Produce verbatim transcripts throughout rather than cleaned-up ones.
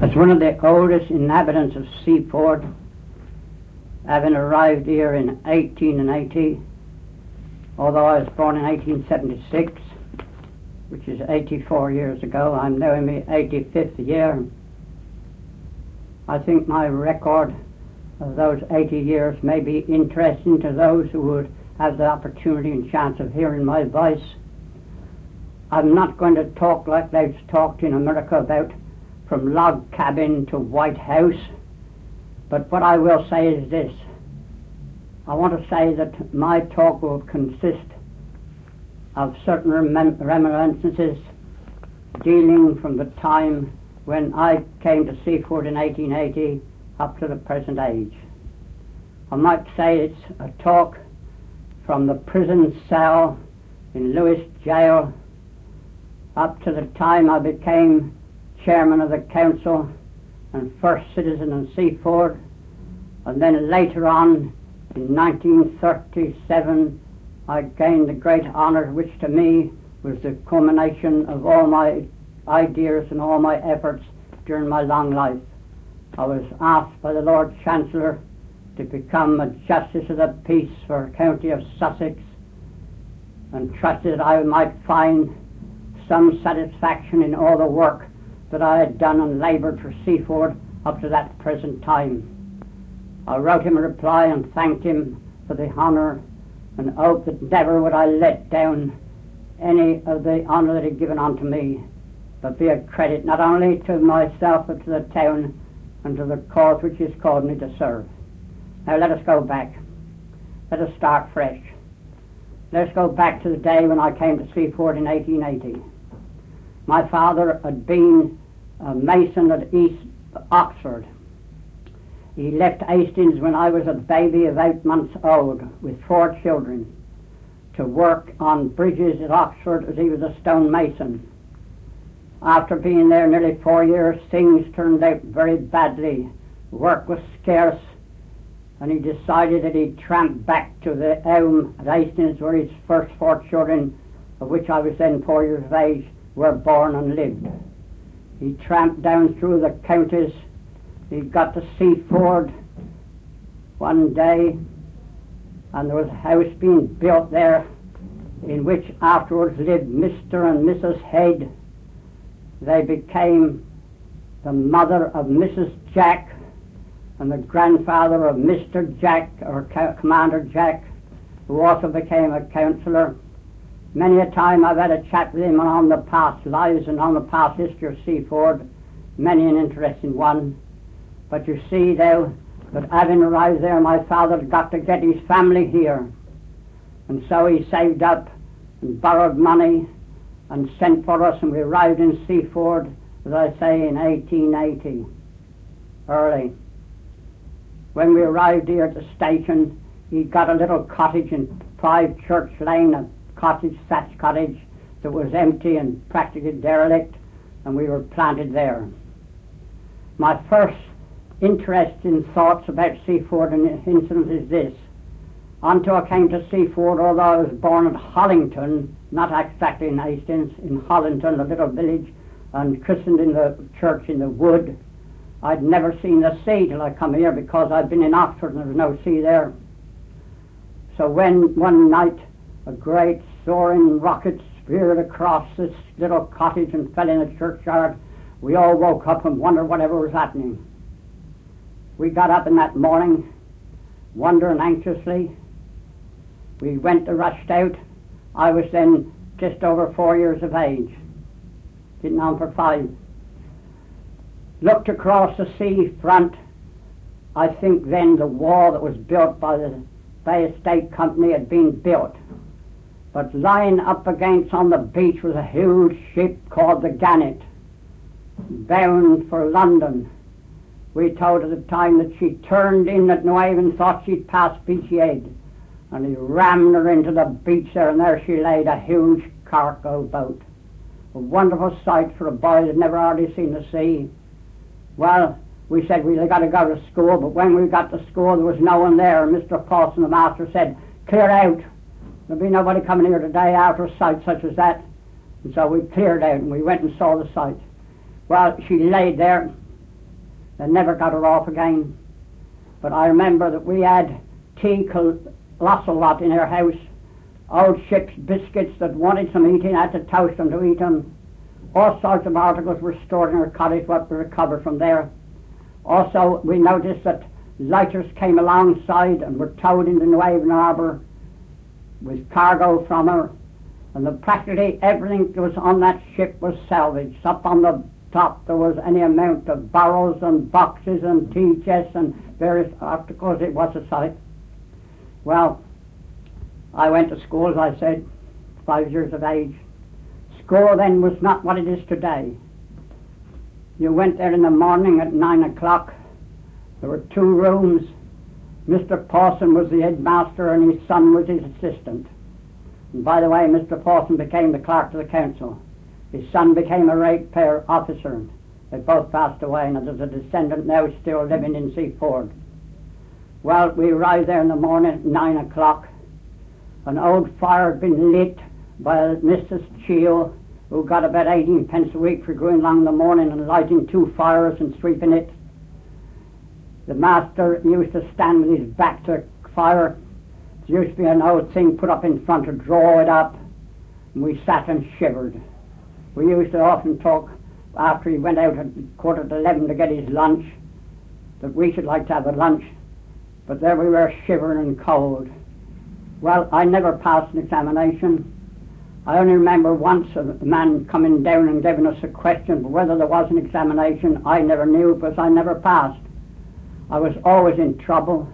As one of the oldest inhabitants of Seaford, having arrived here in eighteen eighty, although I was born in eighteen seventy-six, which is eighty-four years ago, I'm now in my eighty-fifth year. I think my record of those eighty years may be interesting to those who would have the opportunity and chance of hearing my voice. I'm not going to talk like they've talked in America about from log cabin to White House, but what I will say is this. I want to say that my talk will consist of certain remem- reminiscences dealing from the time when I came to Seaford in eighteen eighty up to the present age. I might say it's a talk from the prison cell in Lewis Jail up to the time I became chairman of the council and first citizen in Seaford, and then later on in nineteen thirty-seven I gained the great honour which to me was the culmination of all my ideas and all my efforts during my long life. I was asked by the Lord Chancellor to become a Justice of the Peace for the County of Sussex, and trusted that I might find some satisfaction in all the work that I had done and laboured for Seaford up to that present time. I wrote him a reply and thanked him for the honour and hoped that never would I let down any of the honour that he had given unto me, but be a credit not only to myself but to the town and to the cause which he has called me to serve. Now let us go back. Let us start fresh. Let us go back to the day when I came to Seaford in eighteen eighty. My father had been a mason at East Oxford. He left Hastings when I was a baby of eight months old with four children to work on bridges at Oxford as he was a stone mason. After being there nearly four years, things turned out very badly. Work was scarce, and he decided that he'd tramp back to the home at Hastings where his first four children, of which I was then four years of age, were born and lived. He tramped down through the counties. He got to Seaford one day, and there was a house being built there in which afterwards lived Mister and Missus Head. They became the mother of Missus Jack and the grandfather of Mister Jack, or Commander Jack, who also became a councillor. Many a time I've had a chat with him on the past lives and on the past history of Seaford, many an interesting one. But you see now that having arrived there, my father got to get his family here, and so he saved up and borrowed money and sent for us, and we arrived in Seaford, as I say, in eighteen eighty, early. When we arrived here at the station, he got a little cottage in Five Church Lane, a cottage, thatch cottage, that was empty and practically derelict, and we were planted there. My first interest in thoughts about Seaford and incidents is this. Until I came to Seaford, although I was born at Hollington, not exactly in Hastings, in Hollington, a little village, and christened in the church in the wood, I'd never seen the sea till I come here, because I'd been in Oxford and there was no sea there. So when one night a great soaring rocket speared across this little cottage and fell in the churchyard, we all woke up and wondered whatever was happening. We got up in that morning, wondering anxiously. We went and rushed out. I was then just over four years of age, getting on for five. Looked across the sea front. I think then the wall that was built by the Bay Estate Company had been built. But lying up against on the beach was a huge ship called the Gannet, bound for London. We told at the time that she turned in at Newhaven, thought she'd pass Beachy Head, and he rammed her into the beach there, and there she laid, a huge cargo boat. A wonderful sight for a boy that never hardly seen the sea. Well, we said we'd got to go to school, but when we got to school there was no one there, and Mister Paulson, the master, said, "Clear out. There'll be nobody coming here today after a sight such as that." And so we cleared out and we went and saw the sight. Well, she laid there They never got her off again. But I remember that we had tea colossal lot in our house, old ship's biscuits that wanted some eating, had to toast them to eat them. All sorts of articles were stored in our cottage, what we recovered from there. Also, we noticed that lighters came alongside and were towed into New Haven Harbour with cargo from her, and the, practically everything that was on that ship was salvaged. Up on the top there was any amount of barrels and boxes and tea chests and various articles. It was a sight. Well, I went to school, as I said, five years of age. School then was not what it is today. You went there in the morning at nine o'clock. There were two rooms. Mister Pawson was the headmaster and his son was his assistant. And by the way, Mister Pawson became the clerk to the council. His son became a ratepayer officer. They both passed away, and there's a descendant now still living in Seaford. Well, we arrived there in the morning at nine o'clock. An old fire had been lit by Missus Cheel, who got about eighteen pence a week for going along in the morning and lighting two fires and sweeping it. The master used to stand with his back to the fire. There used to be an old thing put up in front to draw it up, and we sat and shivered. We used to often talk after he went out at quarter to eleven to get his lunch, that we should like to have a lunch, but there we were shivering and cold. Well, I never passed an examination. I only remember once a man coming down and giving us a question, but whether there was an examination I never knew, because I never passed. I was always in trouble.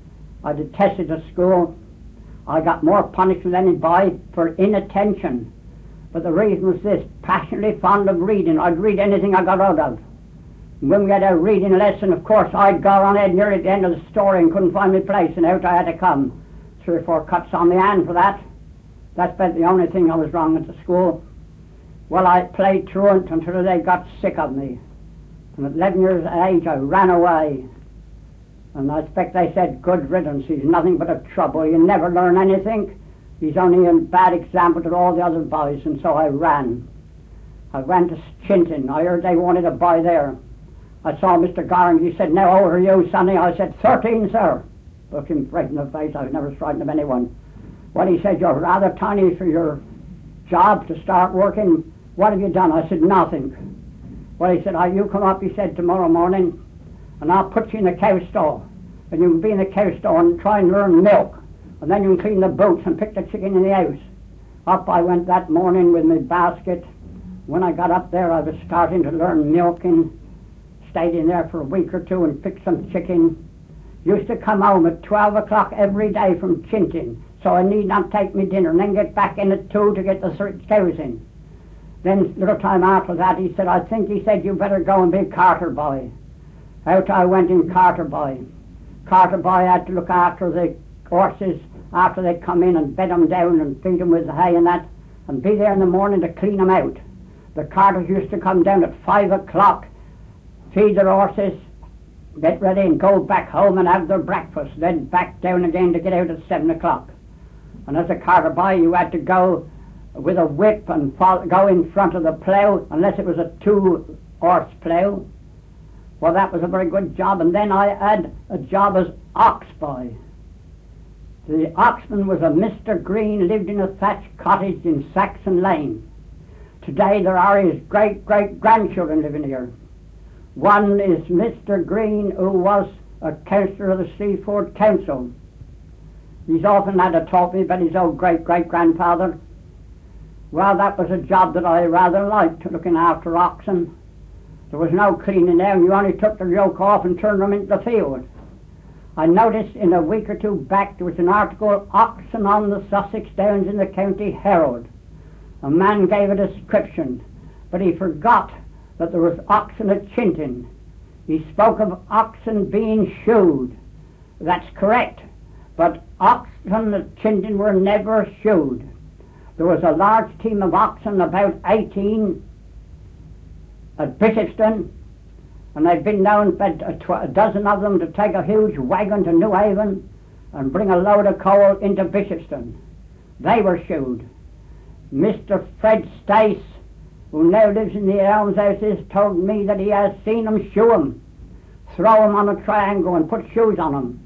I detested the school. I got more punishment than any boy for inattention. But the reason was this: passionately fond of reading. I'd read anything I got out of. And when we had a reading lesson, of course, I'd go on ahead nearly at the end of the story and couldn't find my place, and out I had to come. Three or four cuts on the hand for that. That's about the only thing I was wrong at the school. Well, I played truant until they got sick of me. And at eleven years of age, I ran away. And I expect they said, good riddance, he's nothing but a trouble. You never learn anything. He's only a bad example to all the other boys. And so I ran. I went to Chinton. I heard they wanted a boy there. I saw Mister Garring. He said, now, how old are you, sonny? I said, thirteen, sir. Looked him straight in the face. I was never frightened of anyone. Well, he said, you're rather tiny for your job to start working. What have you done? I said, nothing. Well, he said, oh, you come up, he said, tomorrow morning, and I'll put you in the cow stall. And you can be in the cow stall and try and learn milk. And then you can clean the boots and pick the chicken in the house. Up I went that morning with my basket. When I got up there, I was starting to learn milking. Stayed in there for a week or two and picked some chicken. Used to come home at twelve o'clock every day from Chinton, so I need not take me dinner, and then get back in at two to get the cows in. Then, a little time after that, he said, I think, he said, you better go and be carter boy. Out I went in carter boy. Carter boy had to look after the horses after they come in and bed them down and feed them with the hay and that, and be there in the morning to clean them out. The carters used to come down at five o'clock, feed their horses, get ready and go back home and have their breakfast, then back down again to get out at seven o'clock. And as a carter boy, you had to go with a whip and follow, go in front of the plough, unless it was a two-horse plough. Well, that was a very good job. And then I had a job as ox boy. The oxman was a Mister Green, lived in a thatched cottage in Saxon Lane. Today there are his great-great-grandchildren living here. One is Mister Green, who was a councillor of the Seaford Council. He's often had to talk to me about his old great-great-grandfather. Well, that was a job that I rather liked, looking after oxen. There was no cleaning there, and you only took the yoke off and turned them into the field. I noticed in a week or two back there was an article, Oxen on the Sussex Downs in the County Herald. A man gave a description, but he forgot that there was oxen at Chinton. He spoke of oxen being shoed. That's correct, but oxen at Chinton were never shoed. There was a large team of oxen, about eighteen, at Bishopston, and they've been known by a, tw a dozen of them to take a huge wagon to New Haven and bring a load of coal into Bishopston. They were shoed. Mister Fred Stace, who now lives in the almshouses, told me that he has seen them shoe them. throw him on a triangle and put shoes on him.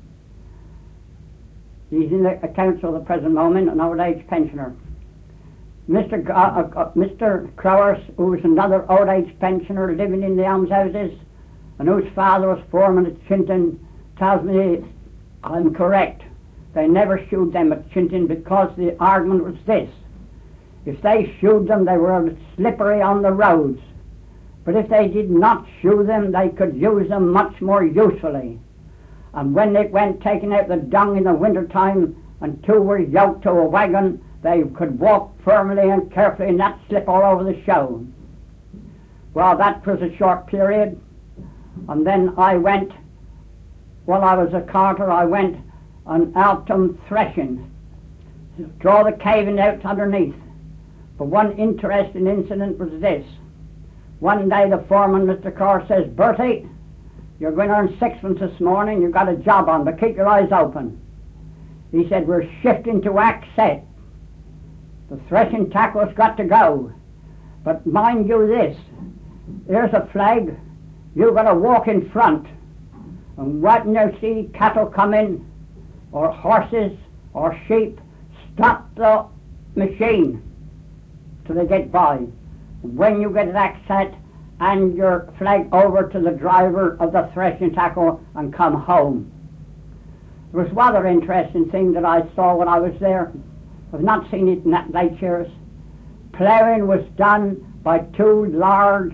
He's in the council at the present moment, an old age pensioner. Mister G- uh, uh, Mister Crowers, who was another old age pensioner living in the almshouses, and whose father was foreman at Chinton, tells me I'm correct. They never shoed them at Chinton because the argument was this: if they shoed them, they were slippery on the roads. But if they did not shoe them, they could use them much more usefully. And when they went taking out the dung in the winter time, and two were yoked to a wagon, they could walk firmly and carefully and not slip all over the show. Well, that was a short period. And then I went, while I was a carter, I went and helped them threshing, draw the caving out underneath. But one interesting incident was this. One day the foreman, Mister Carr, says, "Bertie, you're going to earn sixpence this morning. You've got a job on, but keep your eyes open." He said, "We're shifting to act set. The threshing tackle's got to go. But mind you this, here's a flag. You've got to walk in front. And when you see cattle come in, or horses, or sheep, stop the machine till they get by. When you get that set, hand your flag over to the driver of the threshing tackle and come home." It was rather interesting thing that I saw when I was there. I've not seen it in that late years. Ploughing was done by two large,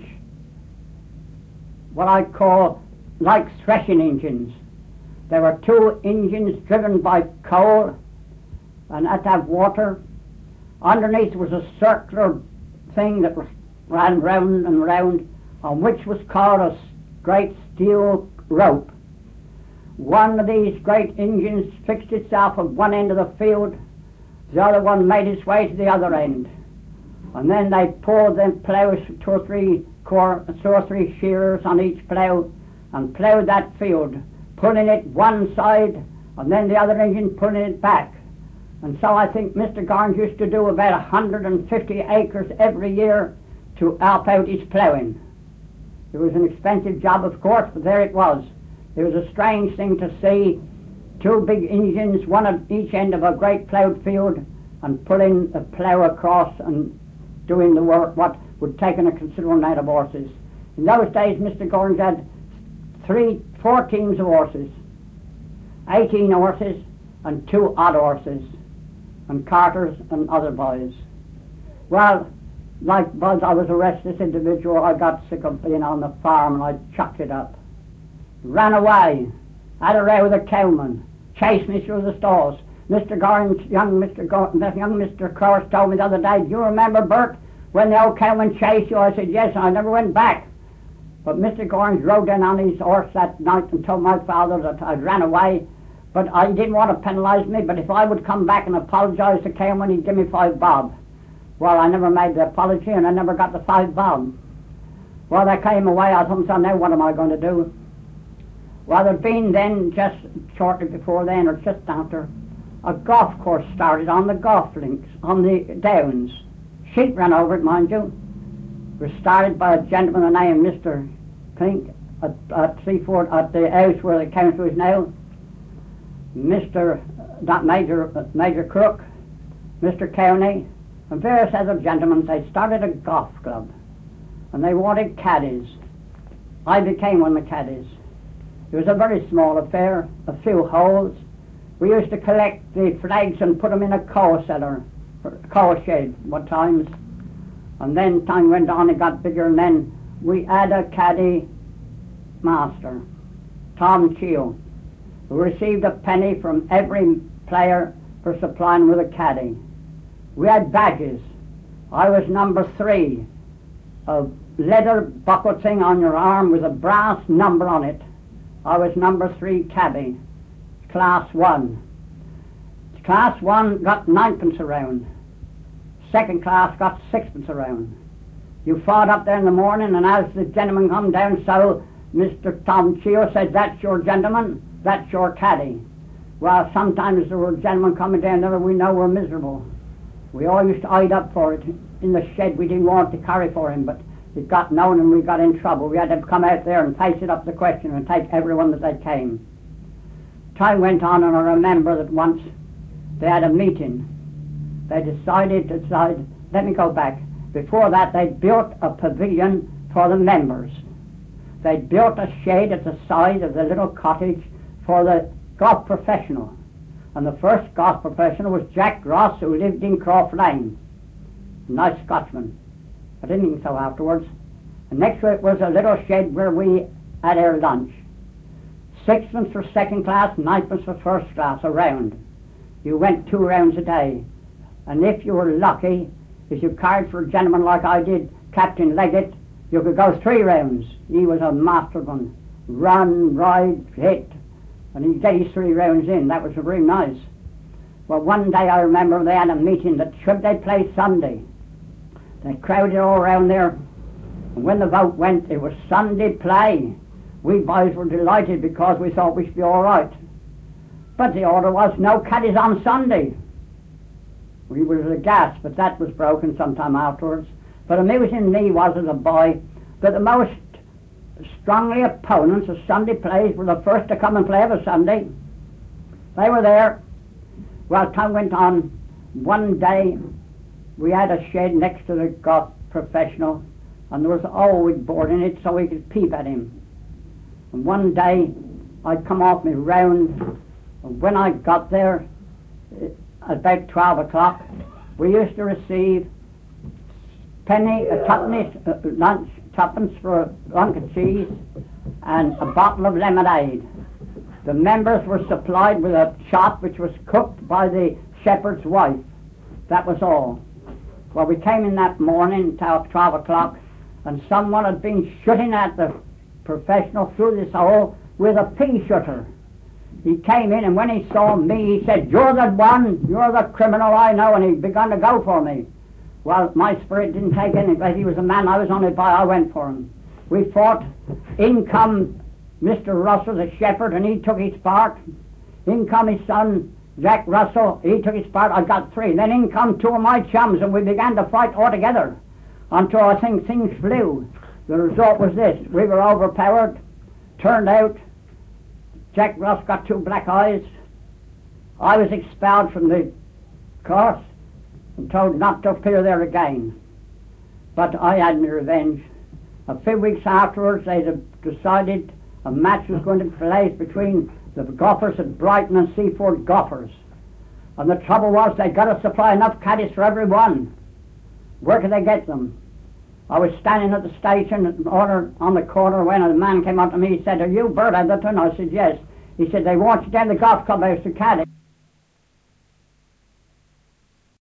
what I call like threshing engines. There were two engines driven by coal and had to have water. Underneath was a circular thing that ran round and round, on which was called a great steel rope. One of these great engines fixed itself at one end of the field, the other one made its way to the other end. And then they pulled them ploughs, two or three cor- two or three shearers on each plough, and ploughed that field, pulling it one side, and then the other engine pulling it back. And so I think Mister Garnes used to do about one hundred fifty acres every year to help out his ploughing. It was an expensive job, of course, but there it was. It was a strange thing to see two big engines, one at each end of a great ploughed field, and pulling the plough across and doing the work, what would take in a considerable amount of horses. In those days, Mister Garnes had three, four teams of horses, eighteen horses, and two odd horses, and carters and other boys. Well, like as I was arrested, this individual, I got sick of being on the farm and I chucked it up. Ran away, had a row with a cowman, chased me through the stalls. Mister Garnes, young Mister Gar- young Mister Cross told me the other day, "Do you remember, Bert, when the old cowman chased you?" I said, "Yes," and I never went back. But Mister Garnes rode in on his horse that night and told my father that I ran away, but I didn't want to penalise me, but if I would come back and apologise to cowman, he'd give me five bob. Well, I never made the apology and I never got the five bob. Well, they came away. I thought, so now what am I going to do? Well, there'd been then, just shortly before then, or just after, a golf course started on the golf links, on the downs. Sheep ran over it, mind you. It was started by a gentleman named Mister Pink at, at Seaford, at the house where the council is now. Mister That Major, uh, Major Crook, Mister Cowney, and various other gentlemen. They started a golf club, and they wanted caddies. I became one of the caddies. It was a very small affair, a few holes. We used to collect the flags and put them in a coal cellar, or coal shed, what times. And then time went on, it got bigger, and then we had a caddy master, Tom Cheel, who received a penny from every player for supplying with a caddy. We had badges. I was number three, a leather buckle thing on your arm with a brass number on it. I was number three cabby, class one. Class one got ninepence a round. Second class got sixpence a round. You fought up there in the morning, and as the gentleman come down, so Mister Tom Cheo said, "That's your gentleman, that's your caddy." Well, sometimes there were gentlemen coming down there, we know were miserable. We all used to hide up for it in the shed. We didn't want to carry for him, but it got known and we got in trouble. We had to come out there and face it up the question and take everyone that they came. Time went on, and I remember that once they had a meeting. They decided to decide, let me go back. Before that, they built a pavilion for the members. They built a shade at the side of the little cottage for the golf professional. And the first golf professional was Jack Ross, who lived in Croft Lane. A nice Scotsman. I didn't think so afterwards. And next to it was a little shed where we had our lunch. Sixpence for second class, ninepence for first class, a round. You went two rounds a day. And if you were lucky, if you carried for a gentleman like I did, Captain Leggett, you could go three rounds. He was a master one. Run, ride, hit. And he'd get his three rounds in. That was very nice. Well, one day I remember they had a meeting that should they play Sunday. They crowded all around there. And when the vote went, it was Sunday play. We boys were delighted because we thought we should be all right. But the order was no caddies on Sunday. We were aghast, but that was broken sometime afterwards. But amusing me was as a boy that the most strongly opponents of Sunday plays were the first to come and play every Sunday. They were there. Well, time went on. One day we had a shed next to the golf professional, and there was always board in it so we could peep at him. And one day I'd come off my round, and when I got there about twelve o'clock, we used to receive penny, a tuppenny, uh, lunch, tuppence for a lunk of cheese and a bottle of lemonade. The members were supplied with a chop which was cooked by the shepherd's wife. That was all. Well, we came in that morning till twelve o'clock, and someone had been shooting at the professional through this hole with a pea shooter. He came in, and when he saw me, he said, "You're the one, you're the criminal I know," and he began to go for me. Well, my spirit didn't take any, but he was a man I was only by, I went for him. We fought. In come Mister Russell, the shepherd, and he took his part. In come his son, Jack Russell, he took his part. I got three. Then in come two of my chums, and we began to fight all together until I think things flew. The result was this: we were overpowered. Turned out, Jack Ross got two black eyes. I was expelled from the course and told not to appear there again. But I had my revenge. A few weeks afterwards, they decided a match was going to be placed between the golfers at Brighton and Seaford golfers. And the trouble was they got to supply enough caddies for every one. Where could they get them? I was standing at the station on the corner when a man came up to me. He said, "Are you Bert Atherton?" I said, "Yes." He said, "They want you down the golf club house to caddy."